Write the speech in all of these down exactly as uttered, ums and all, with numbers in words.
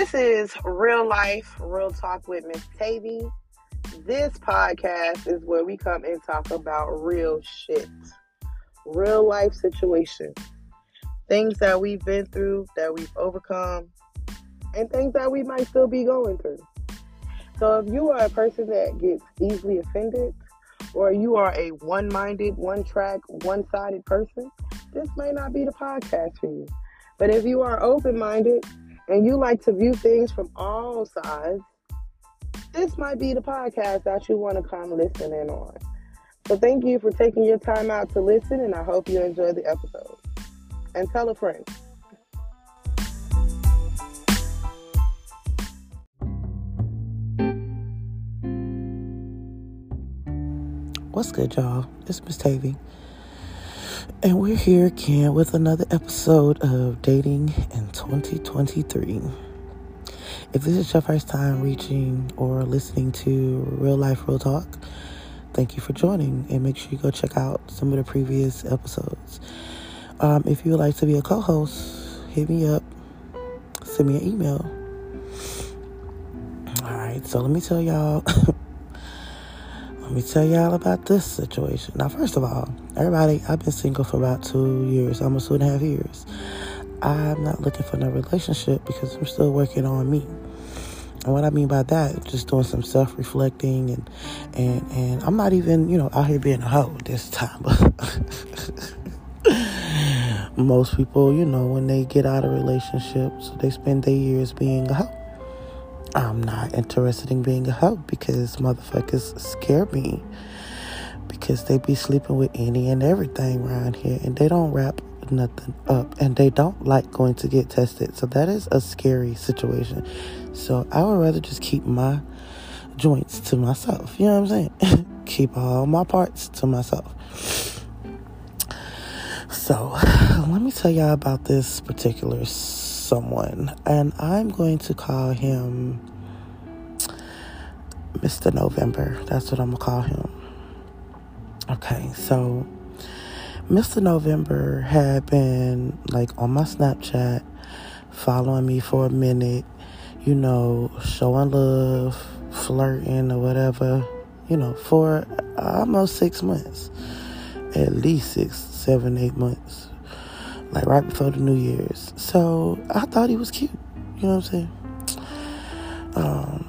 This is Real Life, Real Talk with Miss Tavy. This podcast is where we come and talk about real shit, real life situations, things that we've been through, that we've overcome, and things that we might still be going through. So if you are a person that gets easily offended, or you are a one-minded, one-track, one-sided person, this may not be the podcast for you. But if you are open-minded and you like to view things from all sides, this might be the podcast that you want to come listen in on. So thank you for taking your time out to listen, and I hope you enjoy the episode. And tell a friend. What's good, y'all? It's Miss Tavy. And we're here again with another episode of Dating in twenty twenty-three. If this is your first time reaching or listening to Real Life, Real Talk, thank you for joining, and make sure you go check out some of the previous episodes. Um, if you would like to be a co-host, hit me up, send me an email. Alright, so let me tell y'all let me tell y'all about this situation. Now, first of all, everybody, I've been single for about two years, almost two and a half years. I'm not looking for no relationship because I'm still working on me. And what I mean by that, just doing some self-reflecting, and and and I'm not even, you know, out here being a hoe this time. Most people, you know, when they get out of relationships, they spend their years being a hoe. I'm not interested in being a hoe because motherfuckers scare me. Because they be sleeping with any and everything around here, and they don't wrap nothing up, and they don't like going to get tested. So that is a scary situation. So I would rather just keep my joints to myself. You know what I'm saying? Keep all my parts to myself. So let me tell y'all about this particular someone, and I'm going to call him Mister November. That's what I'm gonna call him. Okay, so Mister November had been like on my Snapchat, following me for a minute, you know, showing love, flirting or whatever, you know, for almost six months, at least six, seven, eight months, like right before the New Year's. So I thought he was cute, you know what I'm saying? Um,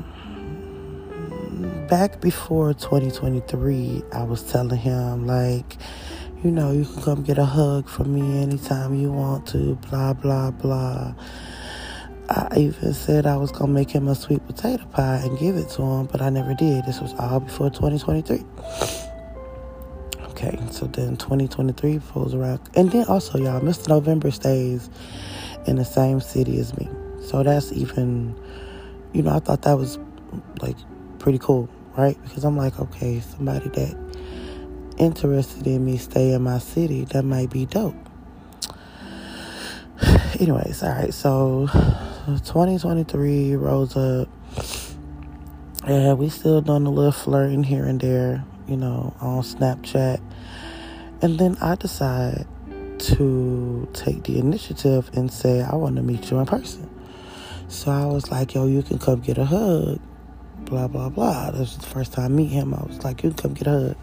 back before twenty twenty-three, I was telling him, like, you know, you can come get a hug from me anytime you want to, blah, blah, blah. I even said I was going to make him a sweet potato pie and give it to him, but I never did. This was all before twenty twenty-three. Okay, so then twenty twenty-three pulls around. And then also, y'all, Mister November stays in the same city as me. So that's even, you know, I thought that was, like, pretty cool, right? Because I'm like, okay, somebody that interested in me stay in my city, that might be dope. Anyways, all right, so twenty twenty-three rolls up, and we still doing a little flirting here and there, you know, on Snapchat. And then I decide to take the initiative and say, I want to meet you in person. So I was like, yo, you can come get a hug, blah, blah, blah. This was the first time I meet him. I was like, you can come get a hug.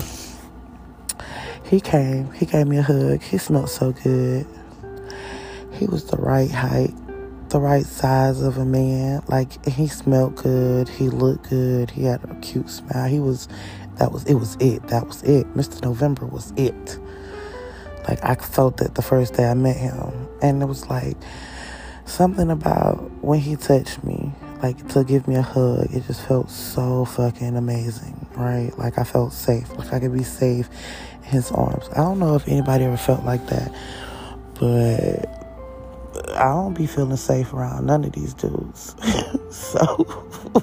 He came. He gave me a hug. He smelled so good. He was the right height, the right size of a man. Like, he smelled good. He looked good. He had a cute smile. He was, that was, it was it. That was it. Mister November was it. Like, I felt it the first day I met him. And it was like, something about when he touched me, like, to give me a hug, it just felt so fucking amazing, right? Like, I felt safe. Like, I could be safe in his arms. I don't know if anybody ever felt like that, but I don't be feeling safe around none of these dudes. So,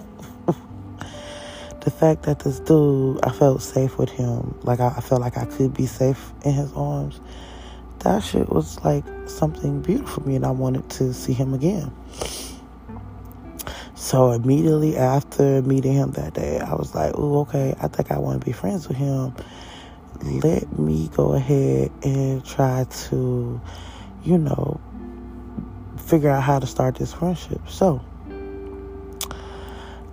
the fact that this dude, I felt safe with him, like, I, I felt like I could be safe in his arms, that shit was, like, something beautiful for me, and I wanted to see him again. So immediately after meeting him that day, I was like, oh, okay, I think I want to be friends with him. Let me go ahead and try to, you know, figure out how to start this friendship. So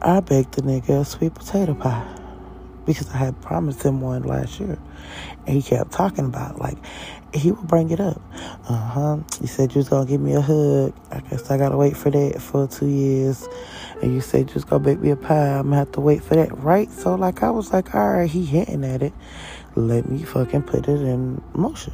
I baked the nigga a sweet potato pie because I had promised him one last year. And he kept talking about it. Like, he would bring it up. Uh-huh. You said you was going to give me a hug. I guess I got to wait for that for two years. And you said you was going to bake me a pie. I'm going to have to wait for that. Right? So, like, I was like, all right, he hinting at it. Let me fucking put it in motion.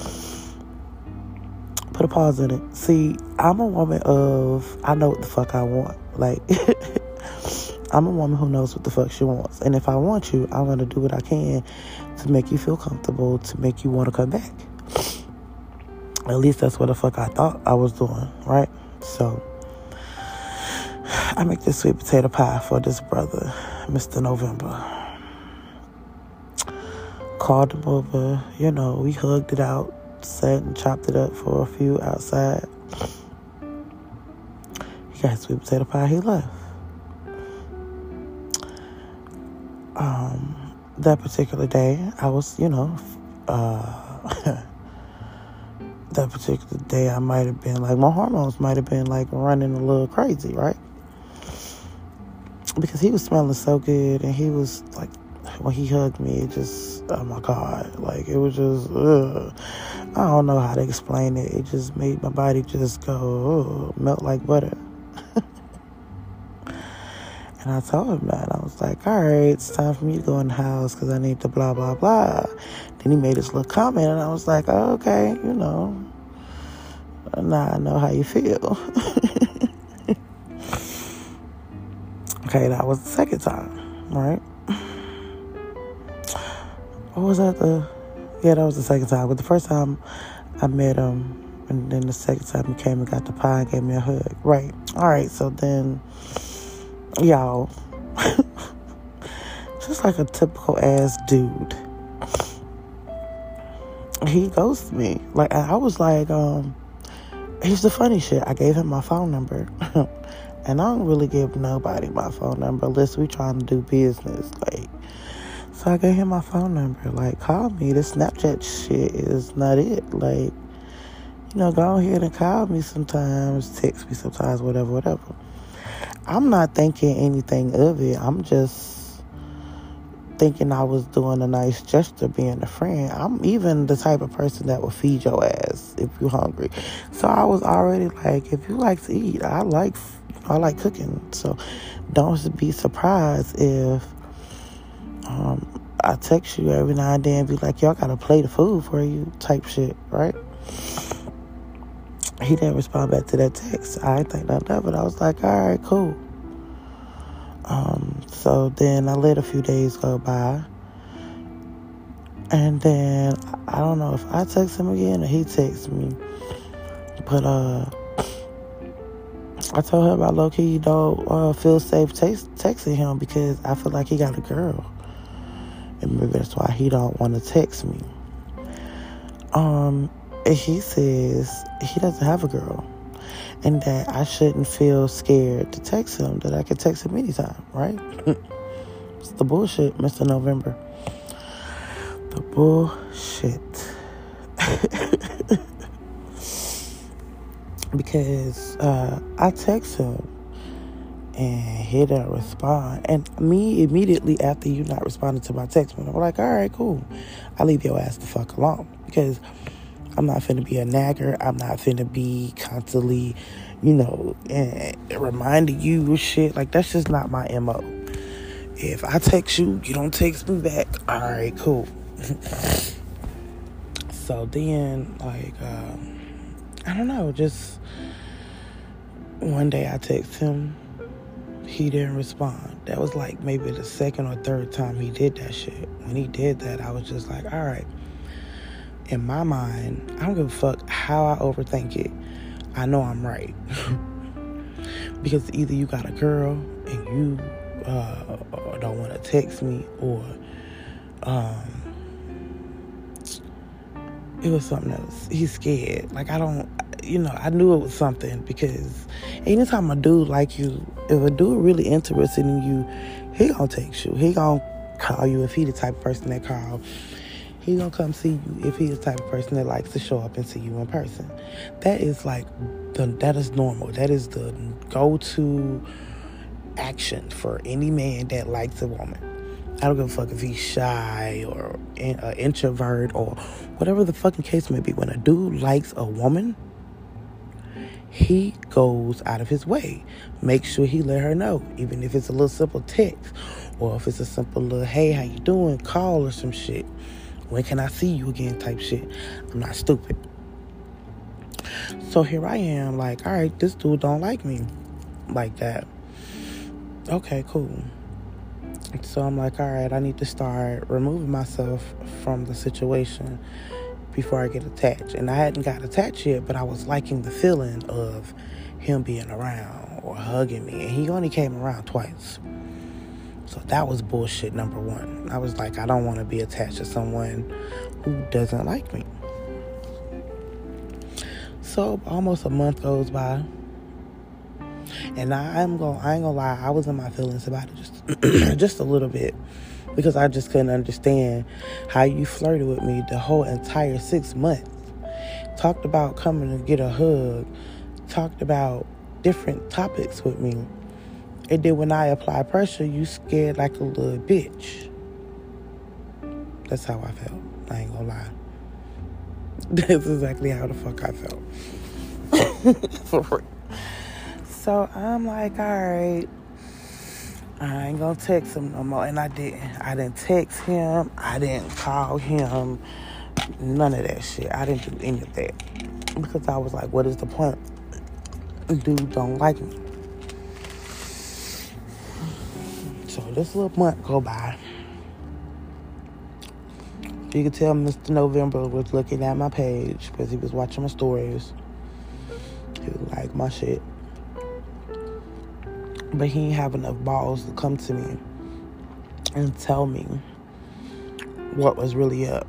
Put a pause in it. See, I'm a woman of, I know what the fuck I want. Like, I'm a woman who knows what the fuck she wants. And if I want you, I'm going to do what I can to make you feel comfortable, to make you want to come back. At least that's what the fuck I thought I was doing, right? So, I make this sweet potato pie for this brother, Mister November. Called him over, you know, we hugged it out, sat and chopped it up for a few outside. He got sweet potato pie, he left. Um, that particular day, I was, you know, uh, that particular day, I might have been, like, my hormones might have been, like, running a little crazy, right? Because he was smelling so good, and he was, like, when he hugged me, it just, oh my God, like, it was just, ugh. I don't know how to explain it. It just made my body just go, ugh, melt like butter. And I told him that. I was like, all right, it's time for me to go in the house because I need to blah, blah, blah. Then he made this little comment, and I was like, oh, okay, you know, now I know how you feel. Okay, that was the second time, right? What was that? The yeah, that was the second time. But the first time I met him, and then the second time he came and got the pie and gave me a hug. Right. All right, so then... Y'all, just like a typical ass dude, he ghosted me. Like, I was like, um, here's the funny shit. I gave him my phone number, and I don't really give nobody my phone number unless we trying to do business. Like, so I gave him my phone number. Like, call me. This Snapchat shit is not it. Like, you know, go ahead and call me sometimes, text me sometimes, whatever, whatever. I'm not thinking anything of it. I'm just thinking I was doing a nice gesture being a friend. I'm even the type of person that will feed your ass if you're hungry. So I was already like, if you like to eat, I like I like cooking. So don't be surprised if um, I text you every now and then and be like, y'all got a plate of food for you type shit, right? He didn't respond back to that text. I didn't think nothing of it. I was like, all right, cool. Um, so then I let a few days go by. And then, I don't know if I text him again or he texts me. But, uh, I told him I low-key don't uh, feel safe text- texting him because I feel like he got a girl. And maybe that's why he don't want to text me. Um... And he says he doesn't have a girl and that I shouldn't feel scared to text him, that I can text him anytime, right? It's the bullshit, Mister November. The bullshit. Because uh, I text him and he didn't respond. And me, immediately after you not responding to my text, I'm like, all right, cool. I'll leave your ass the fuck alone. Because I'm not finna be a nagger. I'm not finna be constantly, you know, eh, reminding you of shit. Like, that's just not my M O. If I text you, you don't text me back. All right, cool. So then, like, um, I don't know, just one day I text him. He didn't respond. That was like maybe the second or third time he did that shit. When he did that, I was just like, all right. In my mind, I don't give a fuck how I overthink it. I know I'm right. Because either you got a girl and you uh, don't want to text me, or um, it was something else. He's scared. Like, I don't, you know, I knew it was something because anytime a dude like you, if a dude really interested in you, he gonna text you. He gonna call you if he the type of person that call. He gonna come see you if he is the type of person that likes to show up and see you in person. That is like, the, that is normal. That is the go-to action for any man that likes a woman. I don't give a fuck if he's shy or an uh, introvert or whatever the fucking case may be. When a dude likes a woman, he goes out of his way. Make sure he let her know, even if it's a little simple text or if it's a simple little, hey, how you doing, call or some shit. When can I see you again type shit. I'm not stupid. So here I am, like, all right, this dude don't like me like that. Okay, cool. So I'm like, all right, I need to start removing myself from the situation before I get attached. And I hadn't got attached yet, but I was liking the feeling of him being around or hugging me. And he only came around twice. So that was bullshit number one. I was like, I don't want to be attached to someone who doesn't like me. So almost a month goes by. And I, I'm going I ain't gonna lie, I was in my feelings about it just just a little bit. Because I just couldn't understand how you flirted with me the whole entire six months. Talked about coming to get a hug. Talked about different topics with me. And then when I apply pressure, you scared like a little bitch. That's how I felt. I ain't gonna lie. That's exactly how the fuck I felt. For real. So I'm like, all right, I ain't gonna text him no more. And I didn't. I didn't text him. I didn't call him. None of that shit. I didn't do any of that. Because I was like, what is the point? Dude don't like me. So this little month go by. You could tell Mister November was looking at my page because he was watching my stories. He was like my shit. But he didn't have enough balls to come to me and tell me what was really up.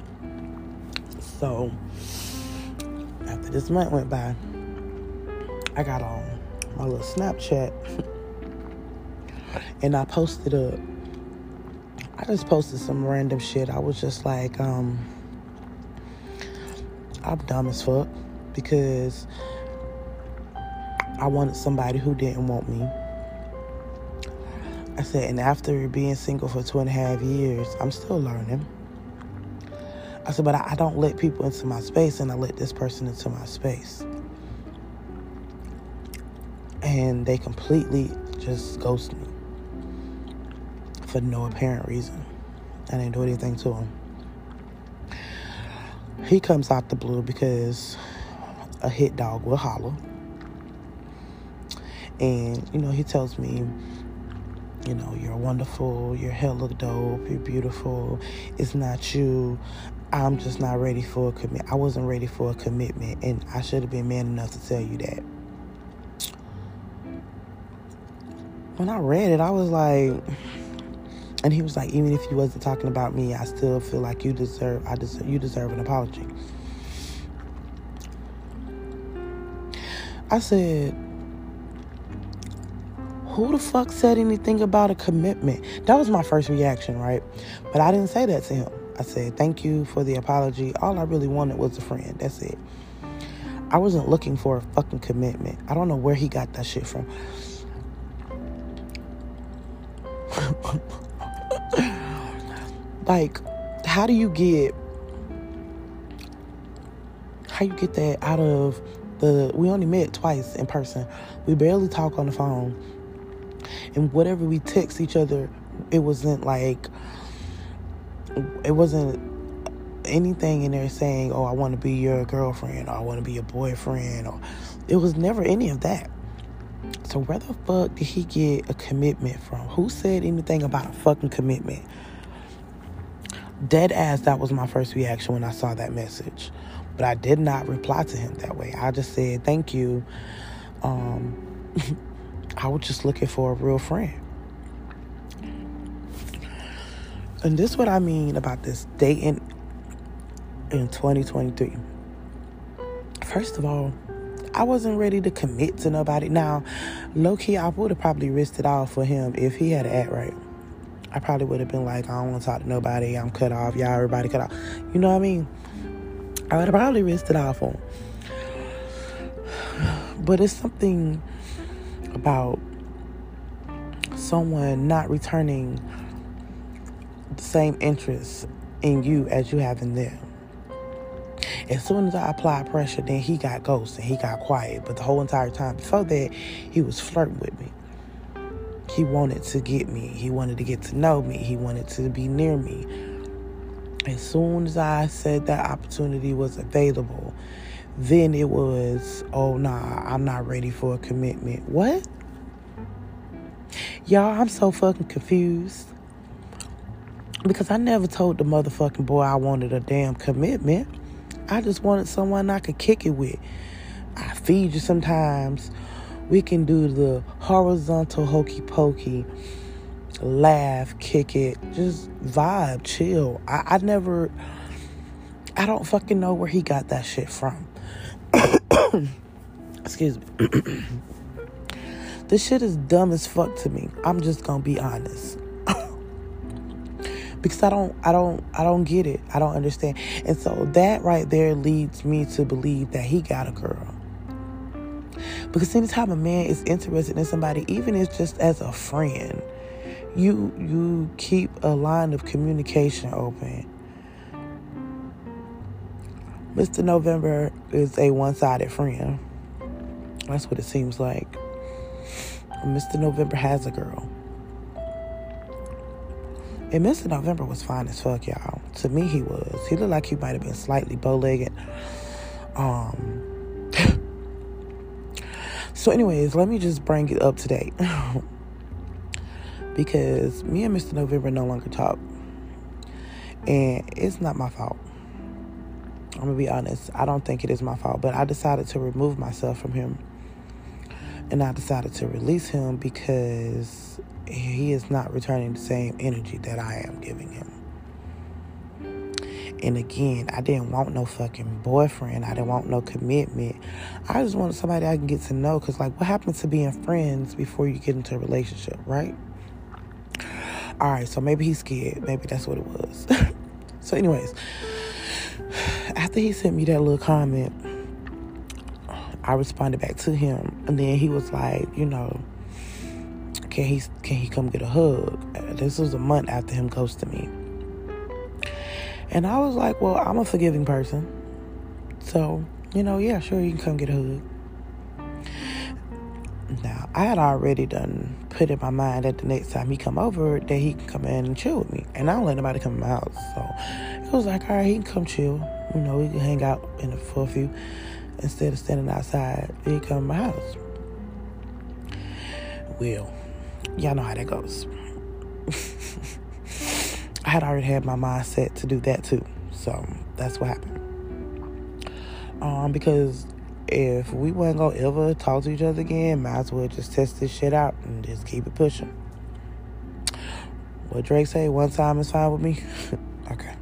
So, after this month went by, I got on my little Snapchat and I posted up. I just posted some random shit. I was just like, um, I'm dumb as fuck because I wanted somebody who didn't want me. I said, and after being single for two and a half years, I'm still learning. I said, but I, I don't let people into my space, and I let this person into my space. And they completely just ghost me for no apparent reason. I didn't do anything to him. He comes out the blue because a hit dog will holler. And, you know, he tells me, you know, you're wonderful, your hair look dope, you're beautiful, it's not you, I'm just not ready for a commitment. I wasn't ready for a commitment, and I should have been man enough to tell you that. When I read it, I was like, and he was like, even if you wasn't talking about me, I still feel like you deserve, I deserve, you deserve an apology. I said, who the fuck said anything about a commitment? That was my first reaction, right? But I didn't say that to him. I said, thank you for the apology. All I really wanted was a friend. That's it. I wasn't looking for a fucking commitment. I don't know where he got that shit from. Like, how do you get, how you get that out of the, we only met twice in person. We barely talk on the phone. And whatever we text each other, it wasn't like, it wasn't anything in there saying, oh, I want to be your girlfriend, or I want to be your boyfriend, or it was never any of that. So where the fuck did he get a commitment from? Who said anything about a fucking commitment? Dead ass, that was my first reaction when I saw that message. But I did not reply to him that way. I just said, thank you. Um... I was just looking for a real friend. And this is what I mean about this dating in twenty twenty-three. First of all, I wasn't ready to commit to nobody. Now, low-key, I would have probably risked it all for him if he had to act right. I probably would have been like, I don't want to talk to nobody. I'm cut off. Y'all, everybody cut off. You know what I mean? I would have probably risked it all for him. But it's something about someone not returning the same interest in you as you have in them. As soon as I applied pressure, then he got ghost and he got quiet. But the whole entire time before that, he was flirting with me. He wanted to get me. He wanted to get to know me. He wanted to be near me. As soon as I said that opportunity was available, then it was, oh, nah, I'm not ready for a commitment. What? Y'all, I'm so fucking confused. Because I never told the motherfucking boy I wanted a damn commitment. I just wanted someone I could kick it with. I feed you sometimes. We can do the horizontal hokey pokey, laugh, kick it, just vibe, chill. I, I never, I don't fucking know where he got that shit from. Excuse me. This shit is dumb as fuck to me. I'm just gonna be honest. Because I don't, I don't, I don't get it. I don't understand. And so that right there leads me to believe that he got a girl. Because anytime a man is interested in somebody, even if it's just as a friend, you you keep a line of communication open. Mister November is a one-sided friend. That's what it seems like. Mister November has a girl. And Mister November was fine as fuck, y'all. To me, he was. He looked like he might have been slightly bow-legged. Um. So anyways, let me just bring it up to date. Because me and Mister November no longer talk. And it's not my fault. I'm going to be honest. I don't think it is my fault. But I decided to remove myself from him. And I decided to release him because he is not returning the same energy that I am giving him. And again, I didn't want no fucking boyfriend. I didn't want no commitment. I just wanted somebody I can get to know. Because, like, what happens to being friends before you get into a relationship, right? All right, so maybe he's scared. Maybe that's what it was. So anyways, after he sent me that little comment, I responded back to him. And then he was like, you know, can he, can he come get a hug? This was a month after him ghosting me. And I was like, well, I'm a forgiving person. So, you know, yeah, sure, you can come get a hug. Now, I had already done put in my mind that the next time he come over, that he can come in and chill with me. And I don't let nobody come in my house. So, it was like, all right, he can come chill. You know, we can hang out in the, for a few. Instead of standing outside, he can come in my house. Well, y'all know how that goes. I had already had my mind set to do that too. So that's what happened. Um, because if we weren't gonna ever talk to each other again, might as well just test this shit out and just keep it pushing. What Drake say, one time is fine with me. Okay.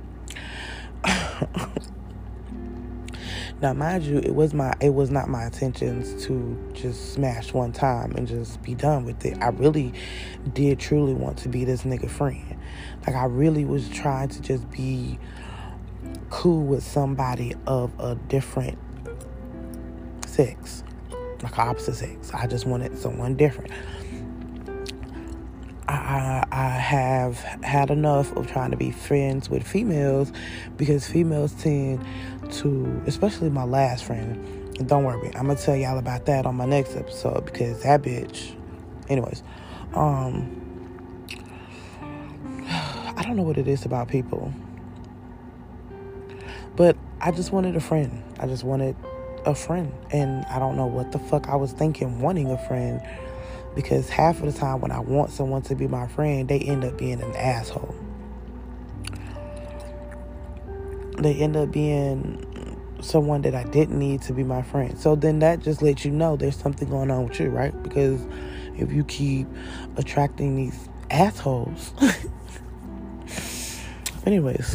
Now, mind you, it was my it was not my intentions to just smash one time and just be done with it. I really did truly want to be this nigga friend. Like, I really was trying to just be cool with somebody of a different sex, like opposite sex. I just wanted someone different. I, I have had enough of trying to be friends with females, because females tend to, especially my last friend, and don't worry, I'm gonna tell y'all about that on my next episode, because that bitch, anyways, um, I don't know what it is about people, but I just wanted a friend. I just wanted a friend, and I don't know what the fuck I was thinking wanting a friend, because half of the time when I want someone to be my friend, they end up being an asshole. They end up being someone that I didn't need to be my friend. So then that just lets you know there's something going on with you, right? Because if you keep attracting these assholes. Anyways,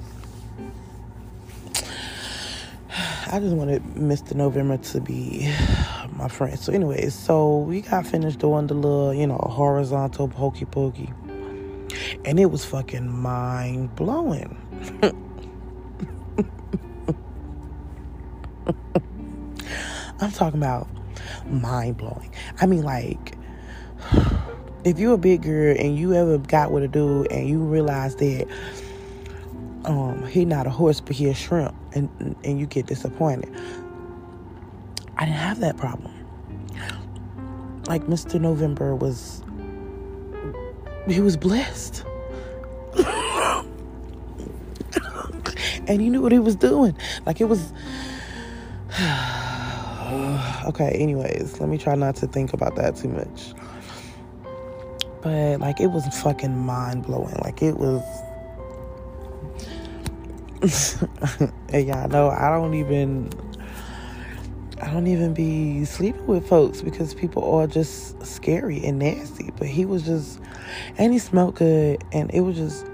I just wanted Mister November to be my friend. So anyways, so we got finished doing the little, you know, horizontal hokey pokey. And it was fucking mind blowing. I'm talking about mind blowing. I mean, like, if you a big girl and you ever got with a dude and you realize that um, he not a horse but he a shrimp, and and you get disappointed. I didn't have that problem. Like Mister November was, he was blessed. And he knew what he was doing. Like, it was... Okay, anyways, let me try not to think about that too much. But, like, it was fucking mind-blowing. Like, it was... And y'all know, I don't even... I don't even be sleeping with folks because people are just scary and nasty. But he was just... And he smelled good. And it was just...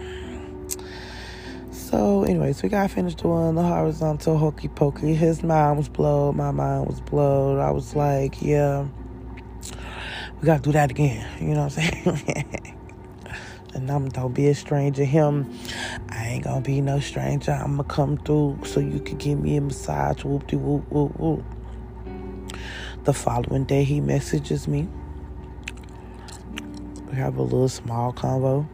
So, anyways, we got finished doing the horizontal hokey pokey. His mind was blowed. My mind was blowed. I was like, yeah, we got to do that again. You know what I'm saying? And I'm don't be a stranger. Him, I ain't going to be no stranger. I'm going to come through so you can give me a massage. Whoop-de-whoop, whoop, whoop. The following day, he messages me. We have a little small convo.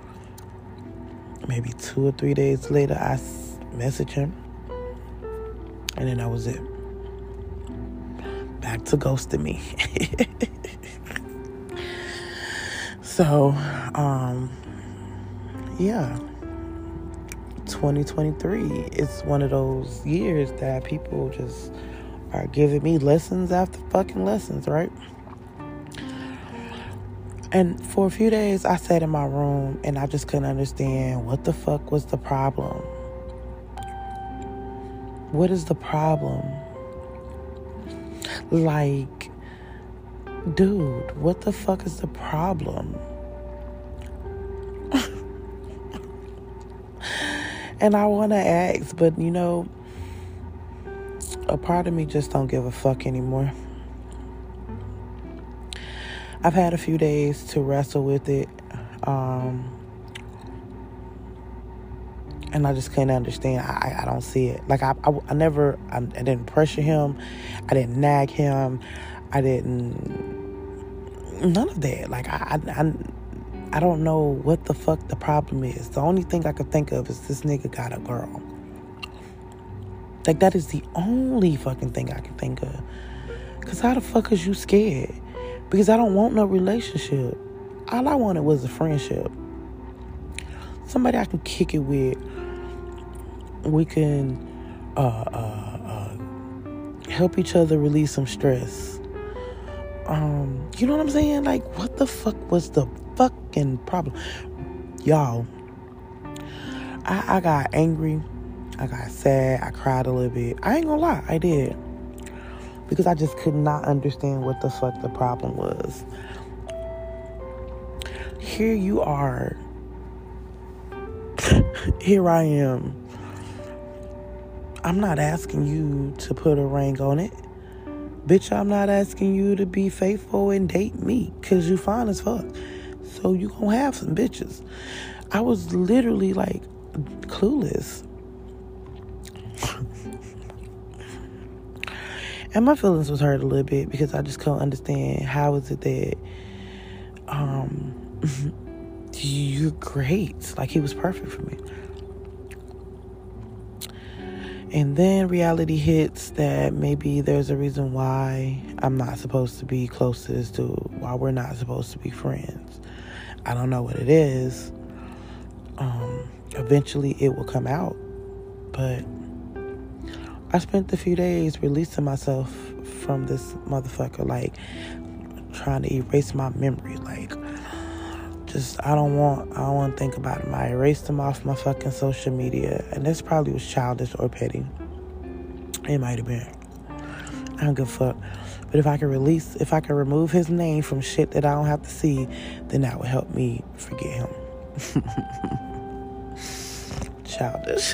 Maybe two or three days later, I message him. And then that was it. Back to ghosting me. So, um, yeah. twenty twenty-three is one of those years that people just are giving me lessons after fucking lessons, right? And for a few days, I sat in my room and I just couldn't understand what the fuck was the problem. What is the problem? Like, dude, what the fuck is the problem? And I want to ask, but you know, a part of me just don't give a fuck anymore. I've had a few days to wrestle with it, um, and I just couldn't understand. I, I don't see it. Like, I, I, I never, I, I didn't pressure him. I didn't nag him. I didn't, none of that. Like, I, I, I don't know what the fuck the problem is. The only thing I could think of is this nigga got a girl. Like, that is the only fucking thing I can think of. Because how the fuck is you scared? Because I don't want no relationship. All I wanted was a friendship. Somebody I can kick it with. We can uh, uh, uh, help each other release some stress. Um, you know what I'm saying? Like, what the fuck was the fucking problem? Y'all, I, I got angry. I got sad. I cried a little bit. I ain't gonna lie, I did. Because I just could not understand what the fuck the problem was. Here you are. Here I am. I'm not asking you to put a ring on it. Bitch, I'm not asking you to be faithful and date me. Because you fine as fuck. So you gonna have some bitches. I was literally like clueless. And my feelings was hurt a little bit because I just couldn't understand how is it that um, you're great. Like, he was perfect for me. And then reality hits that maybe there's a reason why I'm not supposed to be close to this dude, why we're not supposed to be friends. I don't know what it is. Um, eventually it will come out. But I spent a few days releasing myself from this motherfucker, like, trying to erase my memory. Like, just, I don't want, I don't want to think about him. I erased him off my fucking social media. And this probably was childish or petty. It might have been. I don't give a fuck. But if I could release, if I could remove his name from shit that I don't have to see, then that would help me forget him. Childish.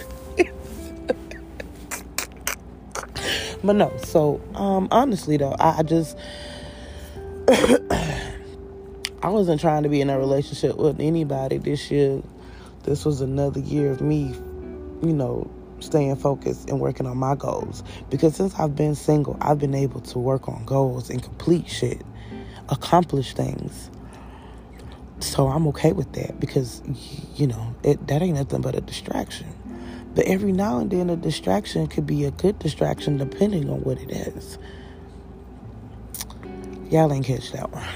But no, so, um, honestly, though, I, I just, I wasn't trying to be in a relationship with anybody this year. This was another year of me, you know, staying focused and working on my goals. Because since I've been single, I've been able to work on goals and complete shit. accomplish things. So I'm okay with that because, you know, it, that ain't nothing but a distraction. But every now and then a distraction could be a good distraction depending on what it is. Y'all ain't catch that one.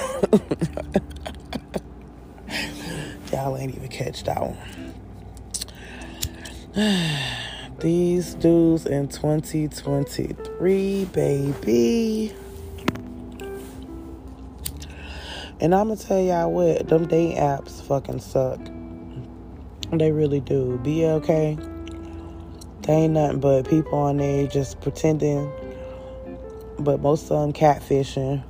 Y'all ain't even catch that one. These dudes in twenty twenty-three, baby. And I'm going to tell y'all what, them dating apps fucking suck. They really do. B L K, they ain't nothing but people on there just pretending, but most of them catfishing.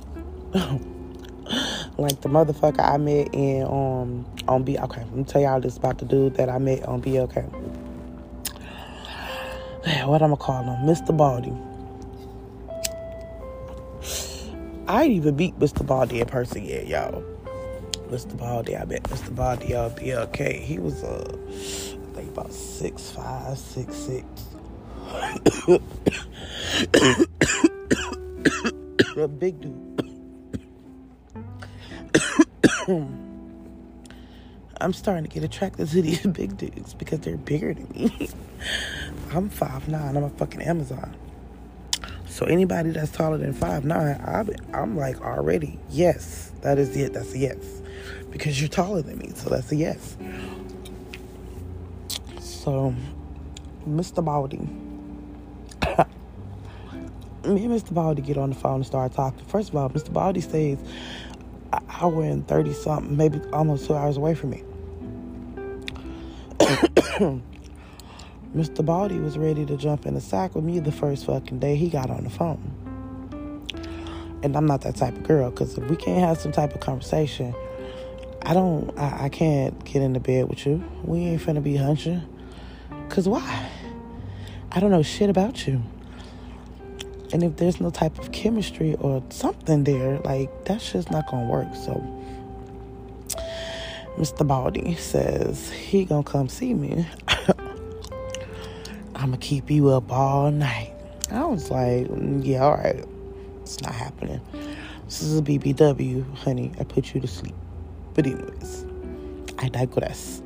Like the motherfucker I met in um on B. Okay, let me tell y'all this about the dude that I met on B L K. What I'm gonna call him? Mister Baldy. I ain't even meet Mister Baldy in person yet, y'all. Mister Baldy, I met Mister Baldy on B L K. He was uh, I think about six five, six six. A big dude. I'm starting to get attracted to these big dudes because they're bigger than me. I'm five nine. I'm a fucking Amazon. So anybody that's taller than five nine, I'm, I'm like already, yes, that is it. That's a yes. Because you're taller than me, so that's a yes. So, Mister Baldy. Me and Mister Baldy get on the phone and start talking. First of all, Mister Baldy stays an hour and thirty something, maybe almost two hours away from me. Mister Baldy was ready to jump in the sack with me the first fucking day he got on the phone. And I'm not that type of girl, because if we can't have some type of conversation, I don't, I, I can't get into bed with you. We ain't finna be hunching. Because why? I don't know shit about you. And if there's no type of chemistry or something there, like, that's just not gonna work. So, Mister Baldy says he gonna come see me. I'm gonna keep you up all night. I was like, yeah, all right. It's not happening. This is a B B W, honey. I put you to sleep. But anyways, I digress.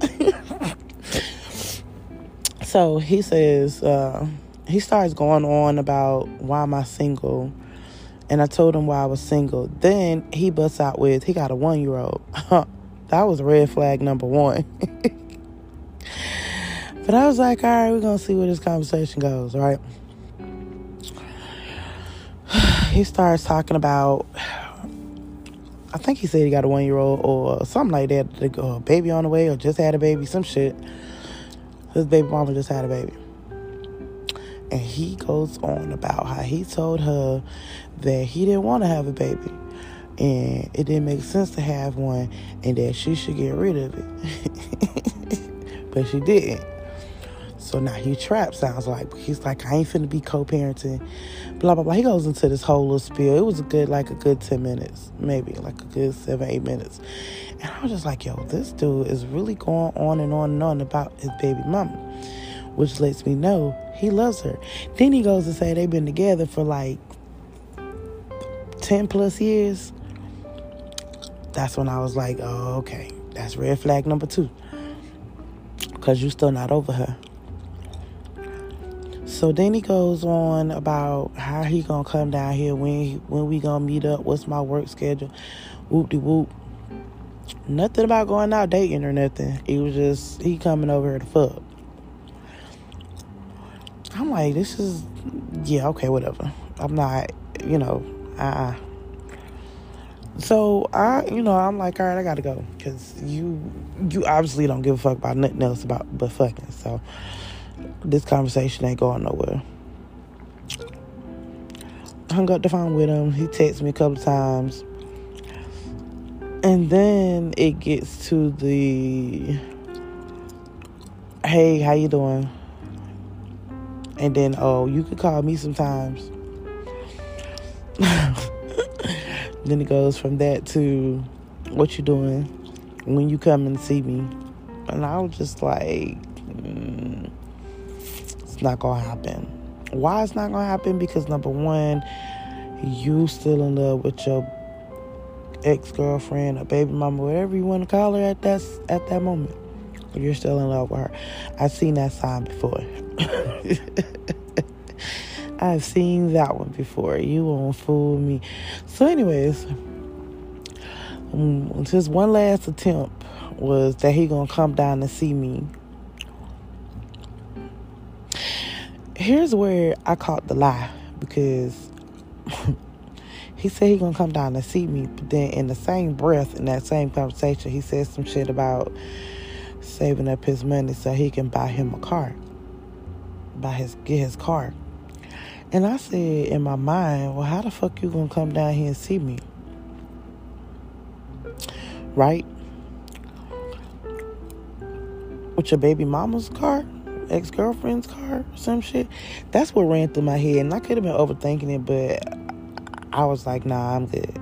So he says, uh, he starts going on about why am I single. And I told him why I was single. Then he busts out with, he got a one-year-old. That was red flag number one. But I was like, all right, we're going to see where this conversation goes, right? He starts talking about, I think he said he got a one-year-old or something like that, a baby on the way or just had a baby, some shit. His baby mama just had a baby. And he goes on about how he told her that he didn't want to have a baby. And it didn't make sense to have one and that she should get rid of it. But she didn't. So now he trapped, sounds like. He's like, I ain't finna be co-parenting. Blah, blah, blah. He goes into this whole little spiel. It was a good, like a good ten minutes. Maybe like a good seven, eight minutes. And I was just like, yo, this dude is really going on and on and on about his baby mama. Which lets me know he loves her. Then he goes to say they've been together for like ten plus years. That's when I was like, oh, okay. That's red flag number two. Because you still not over her. So then he goes on about how he gonna come down here, when he, when we gonna meet up, what's my work schedule, whoop-de-whoop. Nothing about going out dating or nothing. It was just, he coming over here to fuck. I'm like, this is, yeah, okay, whatever. I'm not, you know, uh-uh. So, I, you know, I'm like, all right, I gotta go. Because you, you obviously don't give a fuck about nothing else about but fucking. So, this conversation ain't going nowhere. Hung up the phone with him. He texted me a couple times. And then it gets to the, hey, how you doing? And then, oh, you could call me sometimes. Then it goes from that to, what you doing? When you come and see me? And I was just like, mm, it's not gonna happen. Why it's not gonna happen? Because number one, you still in love with your ex-girlfriend, a baby mama, whatever you want to call her at that at that moment. You're still in love with her. I've seen that sign before. I've seen that one before. You won't fool me. So anyways, um, his one last attempt was that he gonna come down and see me. Here's where I caught the lie, because he said he gonna come down and see me, but then in the same breath, in that same conversation, he said some shit about saving up his money so he can buy him a car, buy his get his car. And I said in my mind, well, how the fuck you gonna come down here and see me? Right? With your baby mama's car? Ex-girlfriend's car? Or some shit? That's what ran through my head. And I could have been overthinking it, but I was like, nah, I'm good.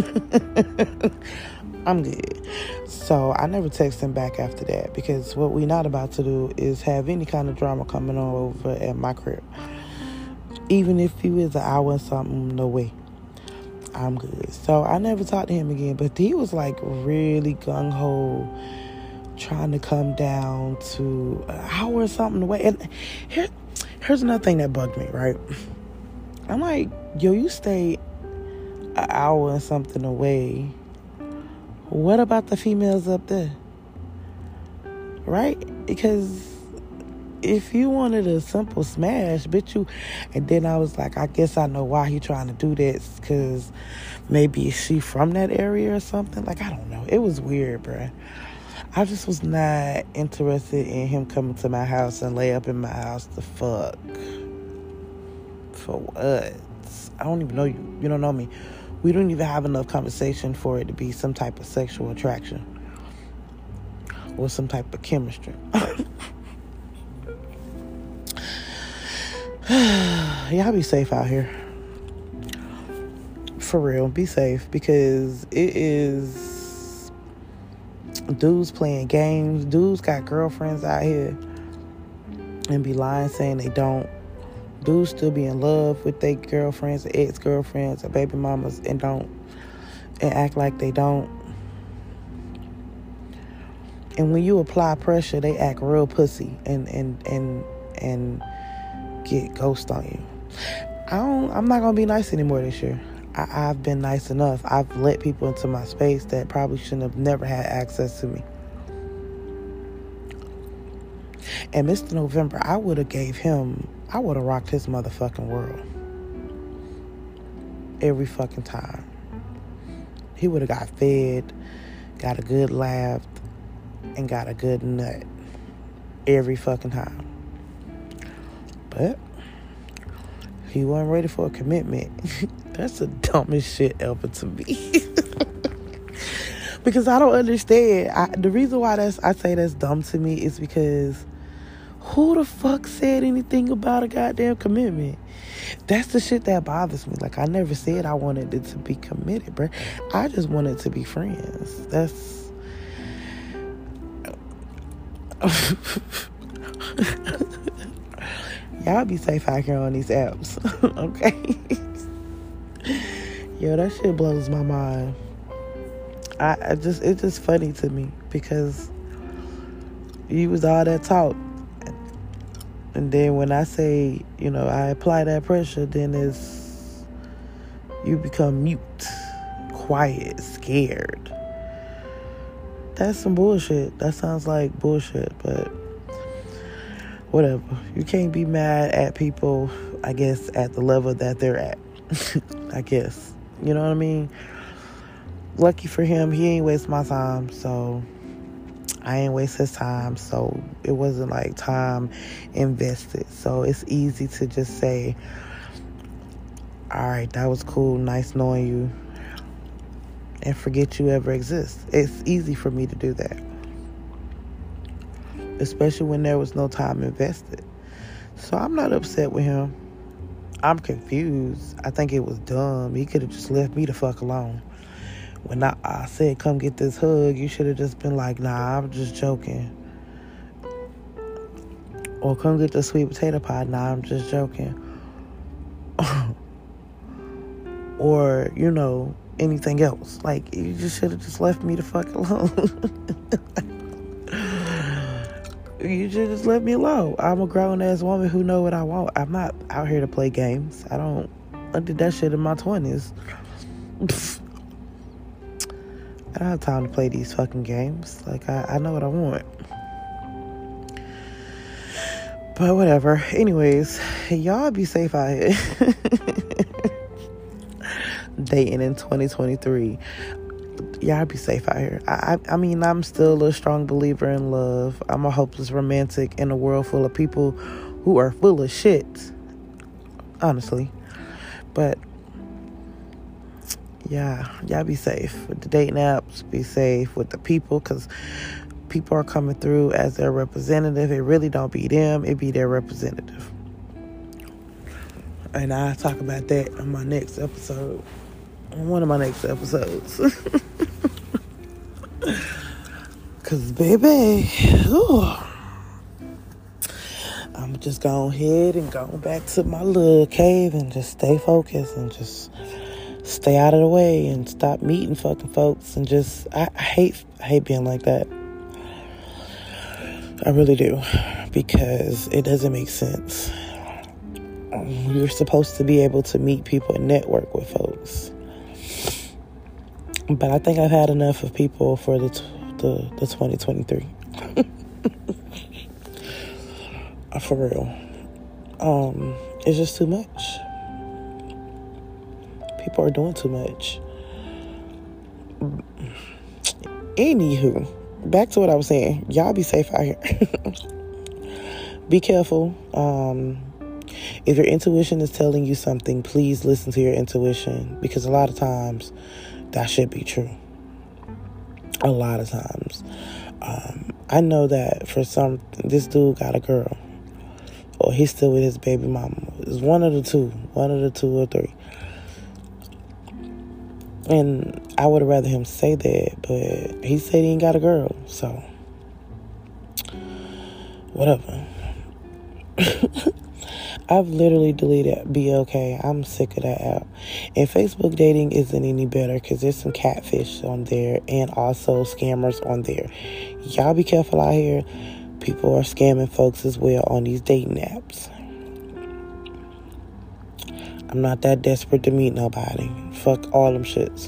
I'm good. So I never texted him back after that, because what we're not about to do is have any kind of drama coming on over at my crib. Even if he was an hour and something, no way. I'm good. So I never talked to him again. But he was like really gung-ho, trying to come down to an hour or something away. And here, here's another thing that bugged me, right? I'm like, yo, you stay an hour and something away. What about the females up there? Right? Because if you wanted a simple smash, bitch, you... And then I was like, I guess I know why he trying to do this, because maybe she from that area or something. Like, I don't know. It was weird, bruh. I just was not interested in him coming to my house and lay up in my house to fuck. For what? I don't even know you. You don't know me. We don't even have enough conversation for it to be some type of sexual attraction or some type of chemistry. Y'all be safe out here. For real, be safe, because it is dudes playing games. Dudes got girlfriends out here and be lying saying they don't. Dudes still be in love with their girlfriends, or ex-girlfriends, or baby mamas, and don't, and act like they don't. And when you apply pressure, they act real pussy and and and and get ghost on you. I don't. I'm not gonna be nice anymore this year. I, I've been nice enough. I've let people into my space that probably shouldn't have never had access to me. And Mister November, I would have gave him. I would have rocked his motherfucking world every fucking time. He would have got fed, got a good laugh, and got a good nut every fucking time. But he wasn't ready for a commitment. That's the dumbest shit ever to me. Because I don't understand. I, the reason why that's I say that's dumb to me is because who the fuck said anything about a goddamn commitment? That's the shit that bothers me. Like, I never said I wanted it to be committed, bruh. I just wanted to be friends. That's... Y'all be safe out here on these apps. Okay? Yo, that shit blows my mind. I, I just... It's just funny to me, because you was all that talk. And then when I say, you know, I apply that pressure, then it's, you become mute, quiet, scared. That's some bullshit. That sounds like bullshit, but whatever. You can't be mad at people, I guess, at the level that they're at. I guess. You know what I mean? Lucky for him, he ain't waste my time, so... I ain't waste his time, so it wasn't like time invested. So it's easy to just say, all right, that was cool, nice knowing you, and forget you ever exist. It's easy for me to do that, especially when there was no time invested. So I'm not upset with him. I'm confused. I think it was dumb. He could have just left me the fuck alone. When I, I said, come get this hug, you should have just been like, nah, I'm just joking. Or come get the sweet potato pie, nah, I'm just joking. Or, you know, anything else. Like, you just should have just left me the fuck alone. You should just let me alone. I'm a grown-ass woman who know what I want. I'm not out here to play games. I don't... I did that shit in my twenties. Pfft. I don't have time to play these fucking games. Like, I, I know what I want. But whatever. Anyways, y'all be safe out here. Dating in twenty twenty-three. Y'all be safe out here. I, I I mean, I'm still a strong believer in love. I'm a hopeless romantic in a world full of people who are full of shit. Honestly. But, yeah, y'all be safe. With the dating apps, be safe with the people, because people are coming through as their representative. It really don't be them. It be their representative. And I'll talk about that on my next episode. On one of my next episodes. Because, baby, ooh, I'm just going ahead and going back to my little cave and just stay focused and just stay out of the way and stop meeting fucking folks and just, I, I hate, I hate being like that. I really do. Because it doesn't make sense. You're supposed to be able to meet people and network with folks. But I think I've had enough of people for the t- the, the twenty twenty-three. For real. Um, it's just too much. People are doing too much. Anywho, back to what I was saying. Y'all be safe out here. Be careful. Um, if your intuition is telling you something, please listen to your intuition. Because a lot of times, that should be true. A lot of times. Um, I know that for some, this dude got a girl. Or he's still with his baby mama. It's one of the two. One of the two or three. And I would have rather him say that. But he said he ain't got a girl. So, whatever. I've literally deleted Be Okay. I'm sick of that app. And Facebook dating isn't any better because there's some catfish on there and also scammers on there. Y'all be careful out here. People are scamming folks as well on these dating apps. I'm not that desperate to meet nobody. Fuck all them shits.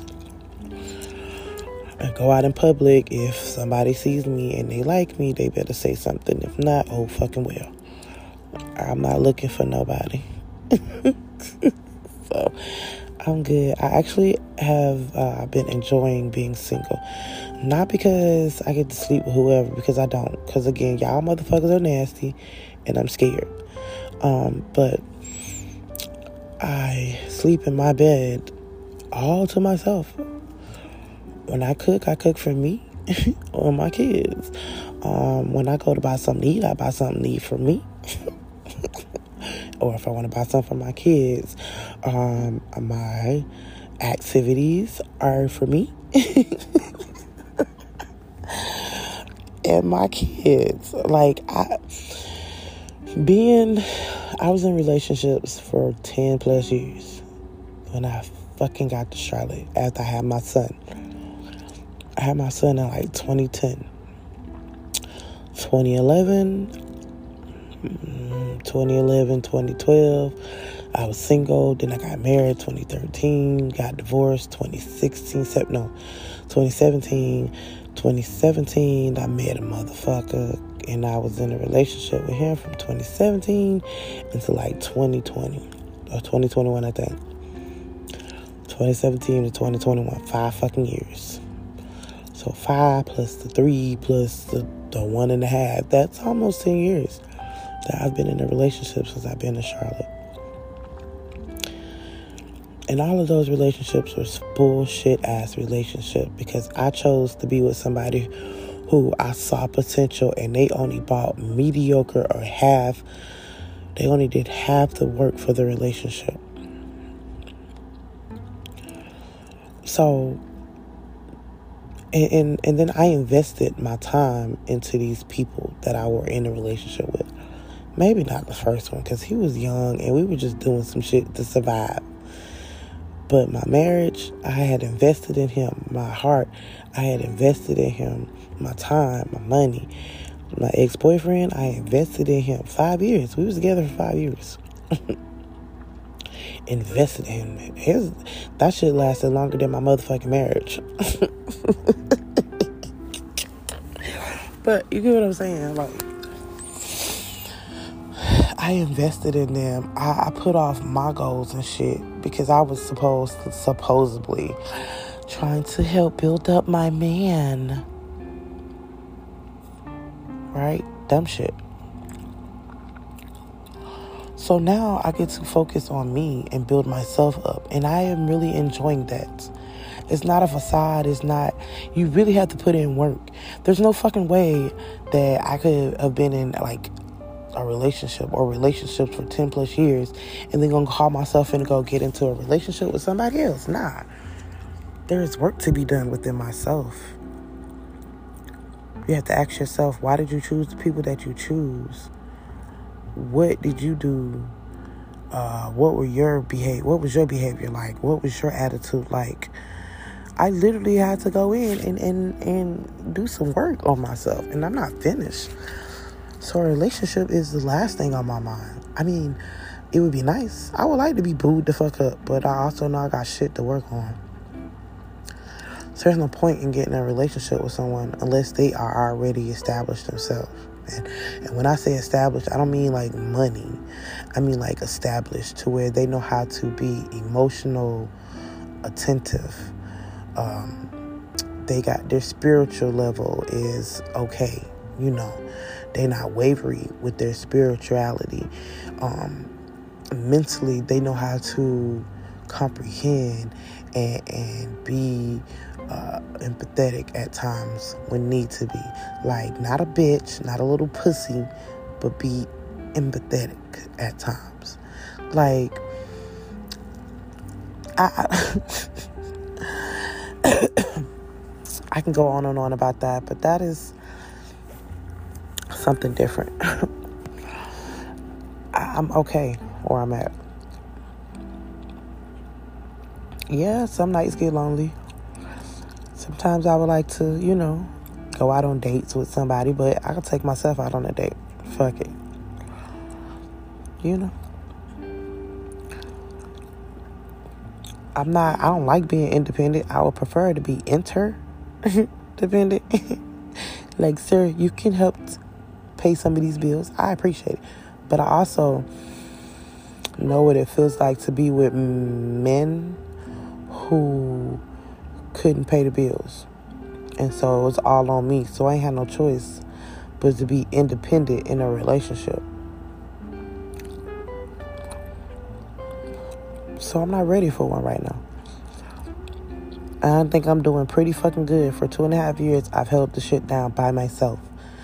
I go out in public. If somebody sees me and they like me, they better say something. If not, oh fucking well. I'm not looking for nobody. So, I'm good. I actually have uh, been enjoying being single. Not because I get to sleep with whoever, because I don't. Because, again, y'all motherfuckers are nasty, and I'm scared. Um, but I sleep in my bed all to myself. When I cook, I cook for me or my kids. Um, when I go to buy something to eat, I buy something to eat for me. Or if I want to buy something for my kids, um, my activities are for me and my kids. Like, I, being, I was in relationships for ten plus years when I fucking got to Charlotte after I had my son. I had my son in like twenty ten. twenty eleven, twenty eleven, twenty twelve, I was single. Then I got married. twenty thirteen, got divorced. twenty sixteen, no, twenty seventeen, twenty seventeen, I met a motherfucker, and I was in a relationship with him from twenty seventeen until like twenty twenty or twenty twenty-one, I think. twenty seventeen to twenty twenty-one, five fucking years. So five plus the three plus the, the one and a half, that's almost ten years that I've been in a relationship since I've been in Charlotte. And all of those relationships were bullshit ass relationships because I chose to be with somebody who I saw potential, and they only bought mediocre or half. They only did half the work for the relationship. So, and, and, and then I invested my time into these people that I were in a relationship with. Maybe not the first one, because he was young and we were just doing some shit to survive. But my marriage, I had invested in him. My heart, I had invested in him. My time, my money. My ex-boyfriend, I invested in him. Five years. We was together for five years. Invested in him. His, that shit lasted longer than my motherfucking marriage. But you get what I'm saying? Like, I invested in them. I, I put off my goals and shit because I was supposed to, supposedly trying to help build up my man. Right? Dumb shit. So now I get to focus on me and build myself up. And I am really enjoying that. It's not a facade. It's not... You really have to put in work. There's no fucking way that I could have been in, like, a relationship or relationships for ten plus years and then gonna call myself in to go get into a relationship with somebody else. Nah. There is work to be done within myself. You have to ask yourself, why did you choose the people that you choose? What did you do? Uh, what were your behavior? What was your behavior like? What was your attitude like? I literally had to go in and, and, and do some work on myself. And I'm not finished. So a relationship is the last thing on my mind. I mean, it would be nice. I would like to be booed the fuck up. But I also know I got shit to work on. So there's no point in getting in a relationship with someone unless they are already established themselves. And, and when I say established, I don't mean like money. I mean like established to where they know how to be emotional, attentive. Um, they got their spiritual level is okay. You know, they're not wavering with their spirituality. Um, mentally, they know how to comprehend and, and be uh, empathetic at times when need to be. Like, not a bitch, not a little pussy, but be empathetic at times. Like, I... I can go on and on about that, but that is something different. I'm okay where I'm at. Yeah, some nights get lonely. Sometimes I would like to, you know, go out on dates with somebody, but I can take myself out on a date. Fuck it. You know? I'm not, I don't like being independent. I would prefer to be interdependent. Like, sir, you can help pay some of these bills. I appreciate it. But I also know what it feels like to be with men who couldn't pay the bills. And so it was all on me. So I ain't had no choice but to be independent in a relationship. So I'm not ready for one right now. I think I'm doing pretty fucking good. For two and a half years, I've held the shit down by myself.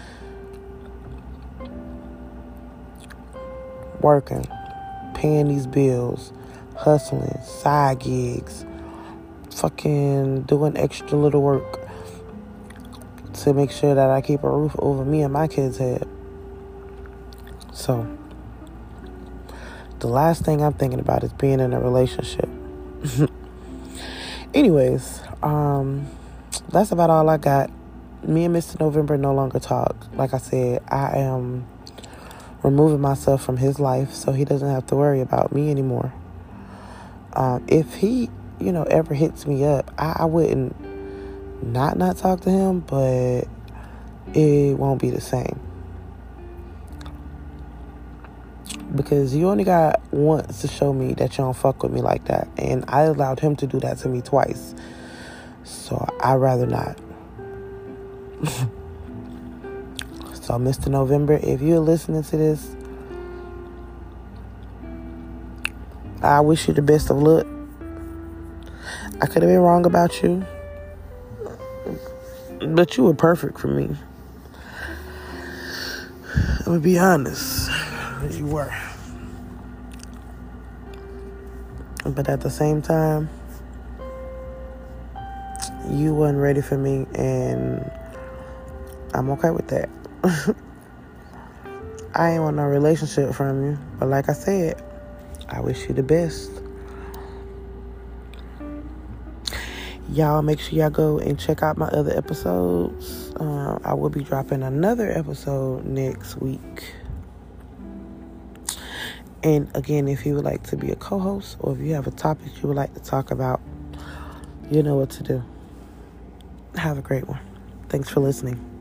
Working, paying these bills, hustling, side gigs, fucking doing extra little work to make sure that I keep a roof over me and my kids' head. So, the last thing I'm thinking about is being in a relationship. Anyways, um, that's about all I got. Me and Mister November no longer talk. Like I said, I am removing myself from his life so he doesn't have to worry about me anymore. Um, if he, you know, ever hits me up, I, I wouldn't not not talk to him, but it won't be the same. Because you only got once to show me that you don't fuck with me like that. And I allowed him to do that to me twice. So I'd rather not. So Mister November, if you're listening to this, I wish you the best of luck. I could have been wrong about you. But you were perfect for me. I'm gonna be honest. You were. But at the same time, you weren't ready for me, and I'm okay with that. I ain't want no relationship from you, but like I said, I wish you the best. Y'all make sure y'all go and check out my other episodes. Uh, I will be dropping another episode next week. And again, if you would like to be a co-host or if you have a topic you would like to talk about, you know what to do. Have a great one. Thanks for listening.